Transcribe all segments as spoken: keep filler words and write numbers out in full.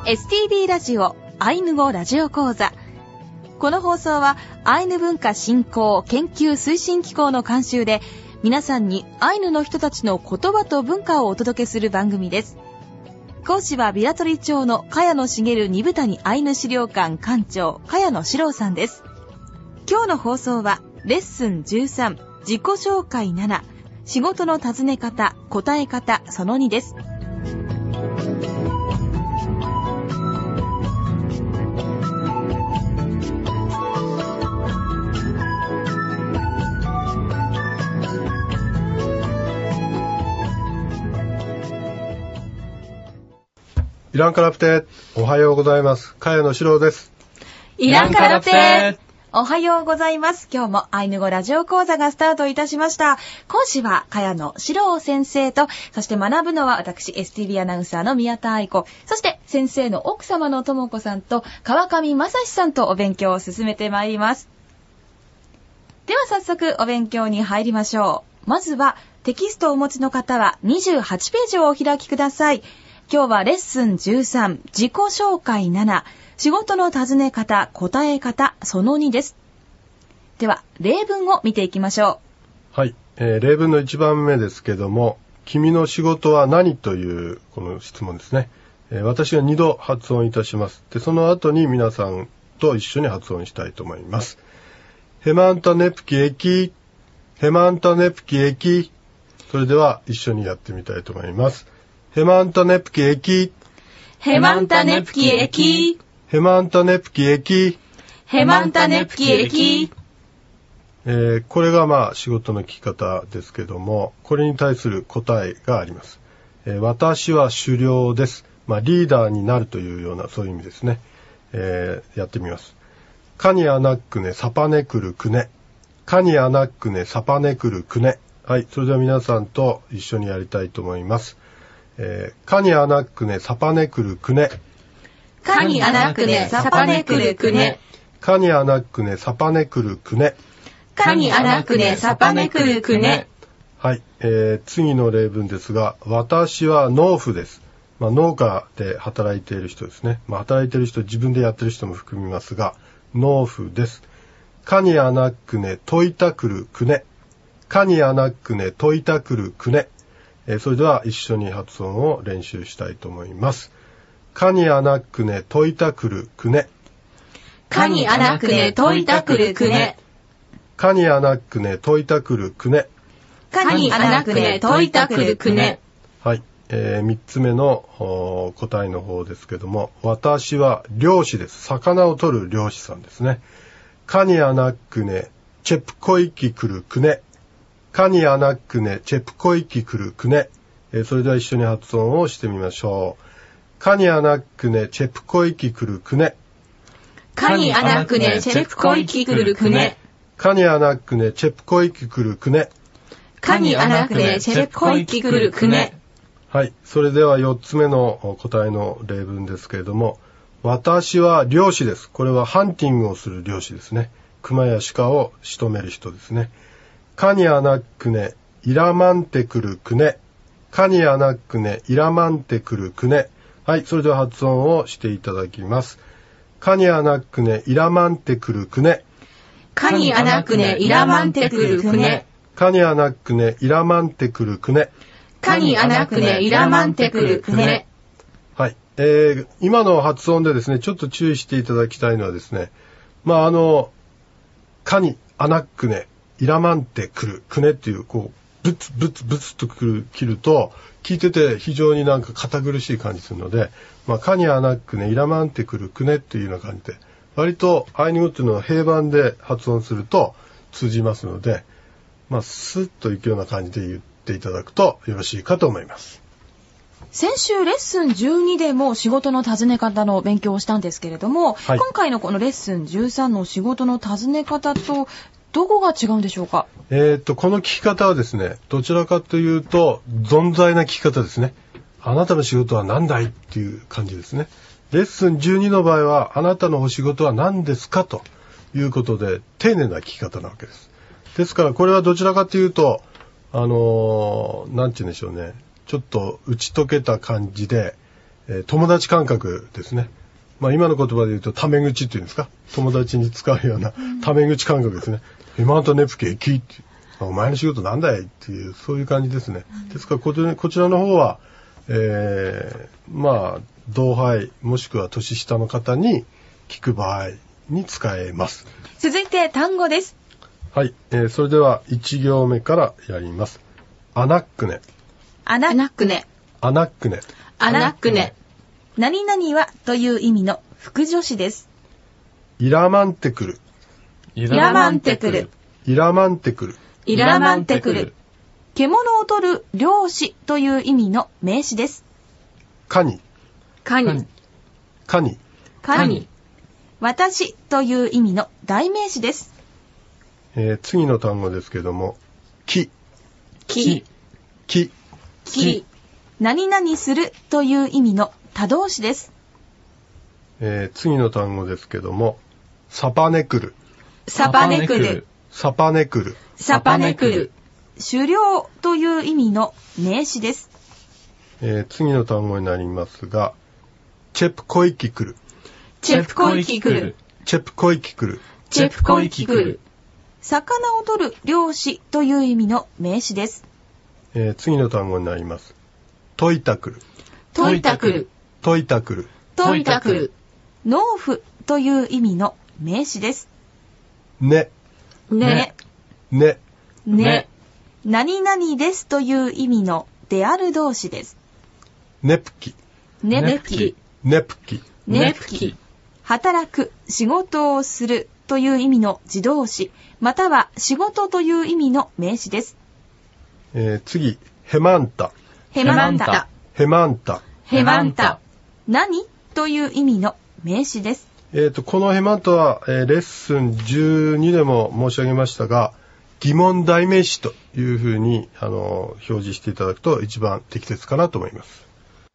エスティービー ラジオアイヌ語ラジオ講座。この放送はアイヌ文化振興研究推進機構の監修で、皆さんにアイヌの人たちの言葉と文化をお届けする番組です。講師はビラトリ町の茅野茂二部谷アイヌ資料館館長茅野史郎さんです。今日の放送はレッスンじゅうさん、自己紹介なな、仕事の尋ね方答え方そのにです。 イランカラプテ、おはようございます。茅野史郎です。 イランカラプテ、おはようございます。今日もアイヌ語ラジオ講座がスタートいたしました。講師は茅野史郎先生と、そして学ぶのは私 エスティービー アナウンサーの宮田愛子、そして先生の奥様の智子さんと川上正史さんとお勉強を進めてまいります。では早速お勉強に入りましょう。まずはテキストをお持ちの方はにじゅうはちページをお開きください。今日はレッスンじゅうさん、自己紹介なな、仕事の尋ね方、答え方、そのにです。では、例文を見ていきましょう。はい、えー、例文のいちばんめですけども、君の仕事は何というこの質問ですね。えー、私がにど発音いたします。で、その後に皆さんと一緒に発音したいと思います。ヘマンタネプキエキ、ヘマンタネプキエキ。それでは一緒にやってみたいと思います。ヘマンタネプキエキ。 ヘマンタネプキエキ。 ヘマンタネプキエキ。 ヘマンタネプキエキ。 えー、これがまあ仕事の聞き方ですけども、これに対する答えがあります。えー、私は狩猟です。まあリーダーになるというようなそういう意味ですね。えー、やってみます。カニアナックネサパネクルクネ。カニアナックネサパネクルクネ。はい、それでは皆さんと一緒にやりたいと思います。えー、カニアナックネサパネクルクネ。 カニアナックネサパネクルクネ。 カニアナックネサパネクルクネ。 カニアナックネサパネクルクネ。 はい、えー、次の例文ですが、私は農夫です。まあ、農家で働いている人ですね。まあ、働いている人、自分でやっている人も含みますが、農夫です。カニアナックネトイタクルクネ。カニアナックネトイタクルクネ。えー、それでは一緒に発音を練習したいと思います。カニアナックネトイタクルクネ。 カニアナックネトイタクルクネ。 カニアナックネトイタクルクネ。 カニアナックネトイタクルクネ。 はい、えー、みっつめの答えの方ですけども、私は漁師です。魚を取る漁師さんですね。カニアナックネチェプコイキクルクネ。カニアナックネチェプコイキクルクネ。えー、それでは一緒に発音をしてみましょう。カニアナックネチェプコイキクルクネ。 カニアナックネチェプコイキクルクネ。 カニアナックネチェプコイキクルクネ。 カニアナックネチェプコイキクルクネ。 はい、それではよっつめの答えの例文ですけれども、私は漁師です。これはハンティングをする漁師ですね。熊や鹿を仕留める人ですね。カニアナックネイラマンテクルクネ。カニアナックネイラマンテクルクネ。はい、それでは発音をしていただきます。カニアナックネイラマンテクルクネ。 カニアナックネイラマンテクルクネ。 カニアナックネイラマンテクルクネ。 カニアナックネイラマンテクルクネ。 はい、えー、今の発音でですね、ちょっと注意していただきたいのはですね、まああのカニアナックネイラマンテクルクネっていうこうブツブツブツとくる切ると聞いてて非常になんか堅苦しい感じするので、まあカニアナックネイラマンテクルクネっていうような感じで、割とアイヌ語っていうのは平板で発音すると通じますので、まあスッといくような感じで言っていただくとよろしいかと思います。 先週レッスンじゅうにでも仕事の尋ね方の勉強をしたんですけれども、はい、今回のこのレッスンじゅうさんの仕事の尋ね方とどこが違うんでしょうか。 えー、っとこの聞き方はですね、どちらかというと存在な聞き方ですね。あなたの仕事は何だいっていう感じですね。レッスンじゅうにの場合はあなたのお仕事は何ですかということで丁寧な聞き方なわけです。ですからこれはどちらかというとあのー、なんて言うんでしょうね、ちょっと打ち解けた感じで、 えー、友達感覚ですね。まあ今の言葉で言うとタメ口っていうんですか、友達に使うようなタメ口感覚ですね。ヘマンタネプキエキってお前の仕事なんだいっていう、そういう感じですね。ですからこちら、こちらの方は、えー、まあ同輩もしくは年下の方に聞く場合に使えます。 続いて単語です。 はい、えー、それではいち行目からやります。アナックネ。 アナックネ。 アナックネ。 アナックネ。何々はという意味の副助詞です。 イラマンテクル。 イラマンテクル。 イラマンテクル。 イラマンテクル。獣を取る猟師という意味の名詞です。 カニ。 カニ。 カニ。 カニ。私という意味の代名詞です。 えー、次の単語ですけども、木。 木。 木。 木。何々するという意味の他動詞です。 えー、次の単語ですけども、サパネクル。 サパネクル。 サパネクル。 サパネクル。狩猟という意味の名詞です。 えー、次の単語になりますが、チェプコイキクル。 チェプコイキクル。 チェプコイキクル。 チェプコイキクル。魚を取る漁師という意味の名詞です。 えー、次の単語になります。トイタクル。 トイタクル。 トイタクル。 トイタクル。農夫という意味の名詞です。 ね。 ね。 ね。 ね。何々ですという意味のである動詞です。 ネプキ。 ネプキ。 ネプキ。 ネプキ。働く、仕事をするという意味の自動詞、または仕事という意味の名詞です。 えー、次、ヘマンタ。 ヘマンタ。 ヘマンタ。 ヘマンタ。何という意味の名詞です。 えっと、このヘマンタは、えー、レッスンじゅうにでも申し上げましたが、疑問代名詞というふうに、あの、表示していただくと一番適切かなと思います。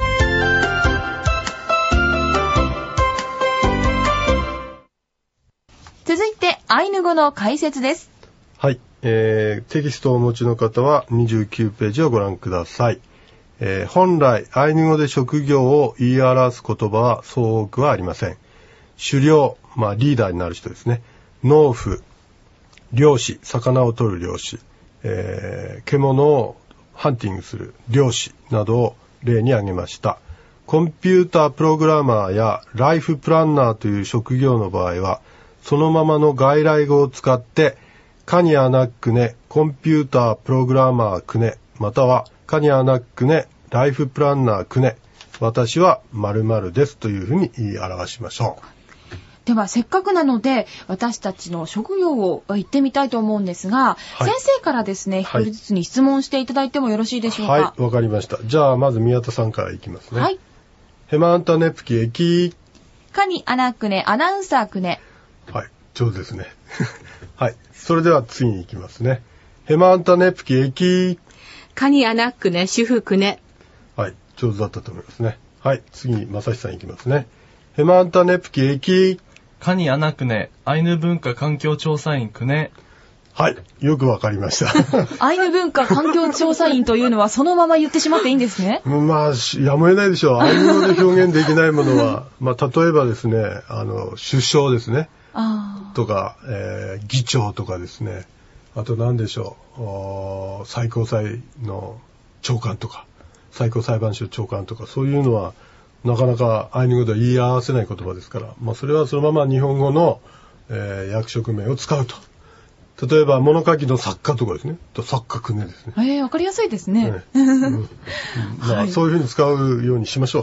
続いて、アイヌ語の解説です。 はい、えー、テキストをお持ちの方はにじゅうきゅうページをご覧ください。えー、本来、アイヌ語で職業を言い表す言葉はそう多くはありません。狩猟、まあリーダーになる人ですね。農夫、猟師、魚を取る猟師、えー、獣をハンティングする猟師などを例に挙げました。コンピュータープログラマーやライフプランナーという職業の場合は、そのままの外来語を使って、カニアナックネ、コンピュータープログラマークネ、またはカニアナックネ、ライフプランナークネ、私は〇〇ですというふうに言い表しましょう。 ではせっかくなので私たちの職業を言ってみたいと思うんですが、はい、先生からですね、一人ずつに質問していただいてもよろしいでしょうか。 はい、わかりました。じゃあまず宮田さんからいきますね。はい。ヘマンタネプキエキカニアナクネアナウンサークネ。 はい、上手ですね。はい、それでは次に行きますね。ヘマンタネプキエキカニアナクネ主婦クネ。 はい、上手だったと思いますね。はい、次正志さんいきますね。ヘマンタネプキエキカニアナクネ、アイヌ文化環境調査員クネ。 はい、よくわかりました。 アイヌ文化環境調査員というのはそのまま言ってしまっていいんですね。 まあ、やむを得ないでしょう。アイヌ語で表現できないものは、まあ、例えばですね、あの、首相ですね。あとか、えー、議長とかですね。あと何でしょう。最高裁の長官とか、最高裁判所長官とか、そういうのは、なかなかアイヌ語では言い合わせない言葉ですから、まあ、それはそのまま日本語の、えー、役職名を使うと。例えば物書きの作家とかですね。作家クネですね。 えー、わかりやすいですね。ねうん、 まあ、はい、そういうふうに使うようにしましょう。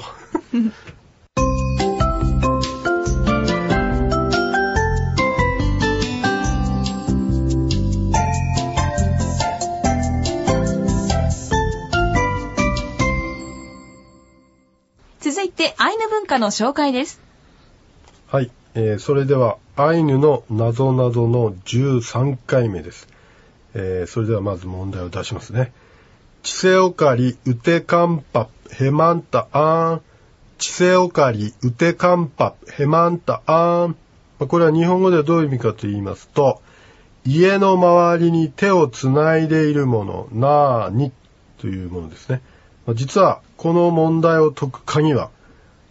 続いてアイヌ文化の紹介です。 はい、えー、それではアイヌのなぞなぞのじゅうさんかいめです。えー、それではまず問題を出しますね。チセオカリウテカンパヘマンタアーン。チセオカリウテカンパヘマンタアーン。これは日本語ではどういう意味かと言いますと、家の周りに手をつないでいるものなーにというものですね。実はこの問題を解く鍵は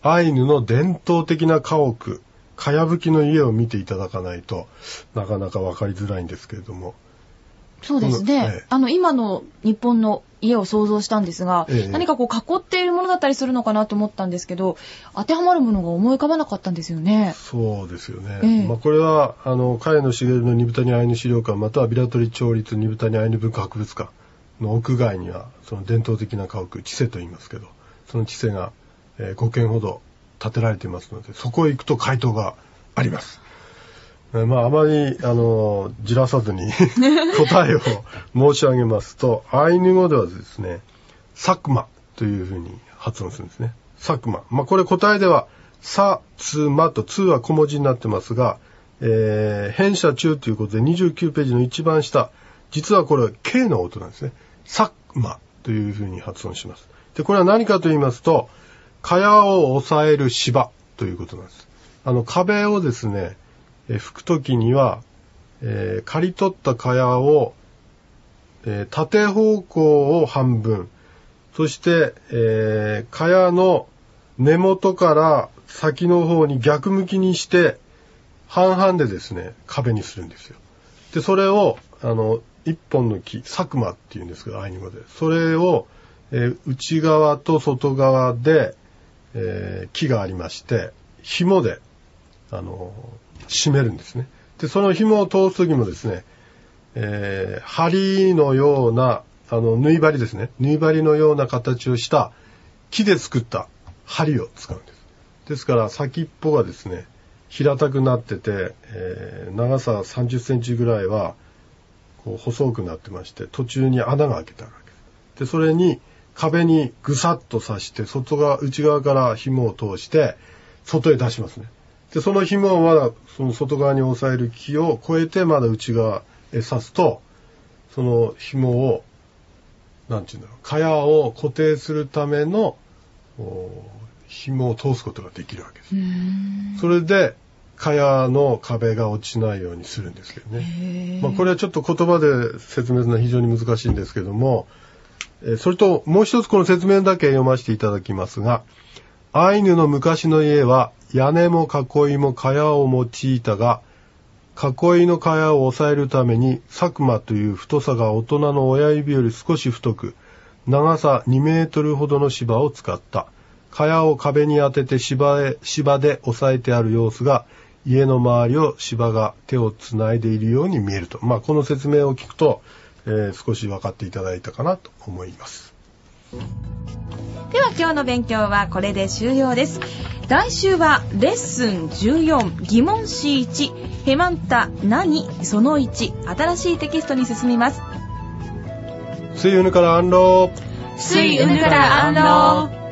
アイヌの伝統的な家屋、かやぶきの家を見ていただかないとなかなか分かりづらいんですけれども。 そうですね、ええ、あの今の日本の家を想像したんですが、ええ、何かこう囲っているものだったりするのかなと思ったんですけど、当てはまるものが思い浮かばなかったんですよね。 そうですよね、 ええ、 まあ、これはあの茅野茂の二部谷アイヌ資料館またはビラトリ町立二部谷アイヌ文化博物館の屋外にはその伝統的な家屋、チセと言いますけど、そのチセが、えー、ごけんほど建てられていますので、そこへ行くと回答があります。まあ、あまり、あの、じらさずに答えを申し上げますと、アイヌ語ではですね、サクマというふうに発音するんですね。サクマ。まあ、これ答えでは、サ、ツ、マと、ツは小文字になってますが、えー、変者中ということでにじゅうきゅうページの一番下、実はこれは K の音なんですね。サクマというふうに発音します。で、これは何かと言いますと、蚊帳を抑える芝ということなんです。あの、壁をですね、え吹くときには、えー、刈り取った蚊帳を、えー、縦方向を半分、そして、えー、蚊帳の根元から先の方に逆向きにして半々でですね、壁にするんですよ。で、それをあの一本の木、サクマっていうんですけど、アイヌ語で、それを、えー、内側と外側で、えー、木がありまして、紐であの締めるんですね。で、その紐を通すときもですね、えー、針のような、あの、縫い針ですね。縫い針のような形をした木で作った針を使うんです。ですから、先っぽがですね、平たくなってて、えー、長ささんじゅっセンチぐらいは、こう、細くなってまして、途中に穴が開けてあるわけです。で、それに、壁にぐさっと刺して、外側、内側から紐を通して、外へ出しますね。で、その紐をまだ、その外側に押さえる木を越えて、まだ内側へ刺すと、その紐を、なんていうんだろう、蚊帳を固定するための紐を通すことができるわけです。それで蚊帳の壁が落ちないようにするんですけどね。まあ、これはちょっと言葉で説明するのは非常に難しいんですけども、えそれともう一つこの説明だけ読ませていただきますが、アイヌの昔の家は屋根も囲いも蚊帳を用いたが、囲いの蚊帳を抑えるためにサクマという太さが大人の親指より少し太く、長さにメートルほどの芝を使った。蚊帳を壁に当てて芝へ、芝で押さえてある様子が、家の周りを芝が手をつないでいるように見えると。まあ、この説明を聞くと、えー、少し分かっていただいたかなと思います。 では今日の勉強はこれで終了です。来週はレッスンじゅうよん疑問 シーいち ヘマンタ何そのいち新しいテキストに進みます。 スイウヌからアンロースイウヌからアンロー